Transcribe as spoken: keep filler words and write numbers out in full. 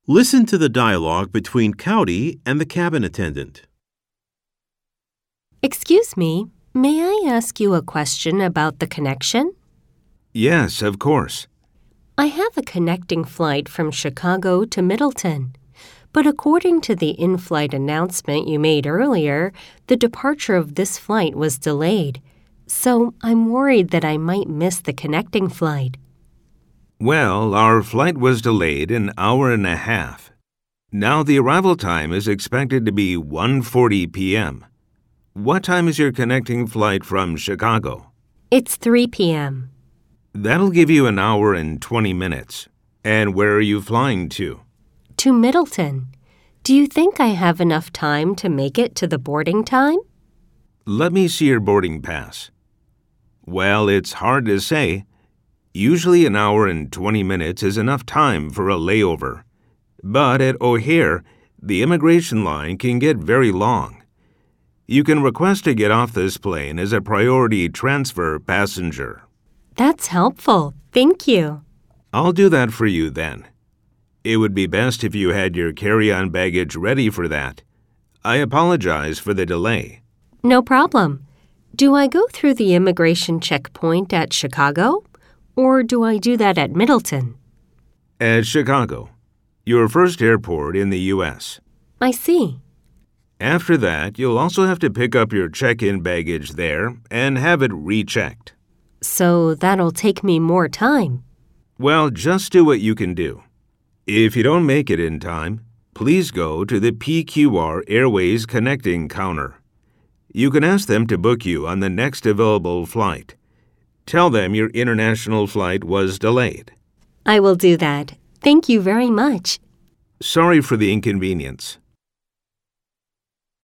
Listen to the dialogue between Cowdy and the cabin attendant. Excuse me, may I ask you a question about the connection? Yes, of course. I have a connecting flight from Chicago to Middleton. But according to the in-flight announcement you made earlier, the departure of this flight was delayed. So I'm worried that I might miss the connecting flight. Well, our flight was delayed an hour and a half. Now the arrival time is expected to be one forty p.m. What time is your connecting flight from Chicago? It's three p.m. That'll give you an hour and twenty minutes. And where are you flying to? To Middleton. Do you think I have enough time to make it to the boarding time? Let me see your boarding pass. Well, it's hard to say. Usually an hour and twenty minutes is enough time for a layover. But at O'Hare, the immigration line can get very long. You can request to get off this plane as a priority transfer passenger. That's helpful. Thank you. I'll do that for you then. It would be best if you had your carry-on baggage ready for that. I apologize for the delay. No problem. Do I go through the immigration checkpoint at Chicago, or do I do that at Middleton? At Chicago, your first airport in the U S I see. After that, you'll also have to pick up your check-in baggage there and have it rechecked. So that'll take me more time. Well, just do what you can do. If you don't make it in time, please go to the P Q R Airways connecting counter. You can ask them to book you on the next available flight. Tell them your international flight was delayed. I will do that. Thank you very much. Sorry for the inconvenience.